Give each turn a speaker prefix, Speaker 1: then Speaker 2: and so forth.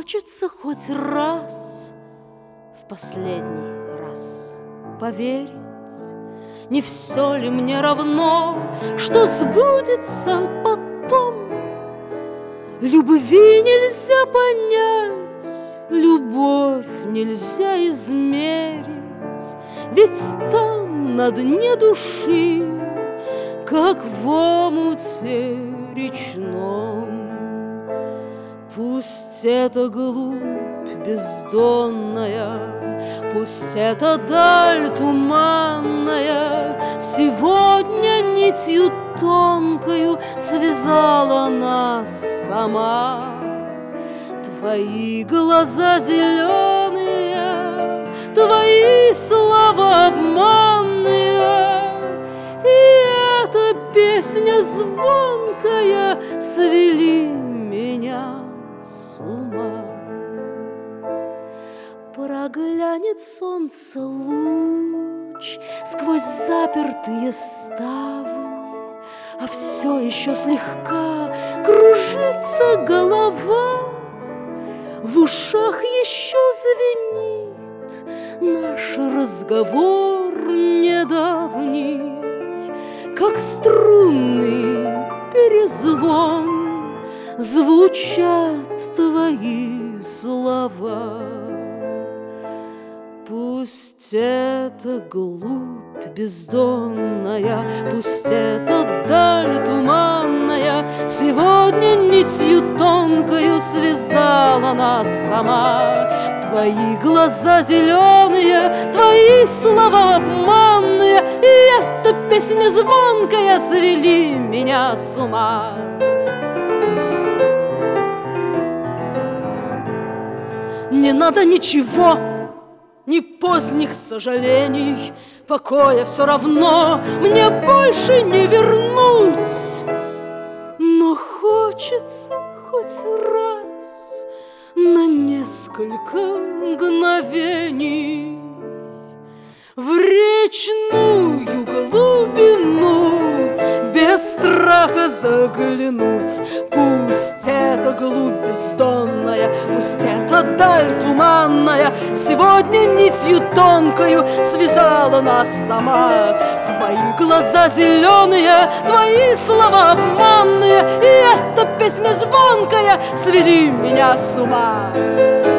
Speaker 1: хочется хоть раз, в последний раз поверить, не все ли мне равно, что сбудется потом. Любви нельзя понять, любовь нельзя измерить, ведь там на дне души, как в омуте речном. Пусть это глубь бездонная, пусть это даль туманная сегодня нитью тонкою связала нас сама. Твои глаза зеленые, твои слова обманные, и эта песня звонкая свели меня с ума. Проглянет солнце луч сквозь запертые ставни, а все еще слегка кружится голова. В ушах еще звенит наш разговор недавний, как струнный перезвон звучат твои слова. Пусть это глубь бездонная, пусть это даль туманная сегодня нитью тонкою связала нас сама. Твои глаза зеленые, твои слова обманные, и эта песня звонкая свели меня с ума. Не надо ничего, ни поздних сожалений, покоя все равно мне больше не вернуть. Но хочется хоть раз на несколько мгновений в речную глубину без страха заглянуть. Пусть это глубь бездонная, пусть это даль туманная сегодня нитью тонкою связала нас сама. Твои глаза зеленые, твои слова обманные, и эта песня звонкая свели меня с ума.